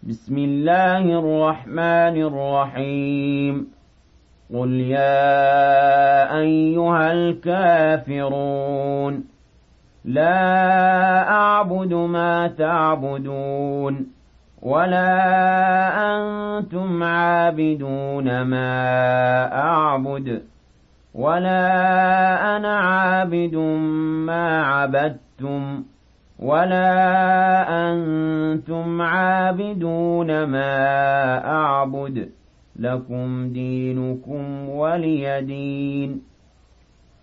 بسم الله الرحمن الرحيم قل يا أيها الكافرون لا أعبد ما تعبدون ولا أنتم عابدون ما أعبد ولا أنا عابد ما عبدتم ولا أنتم عابدون ما أعبد لكم دينكم ولي دين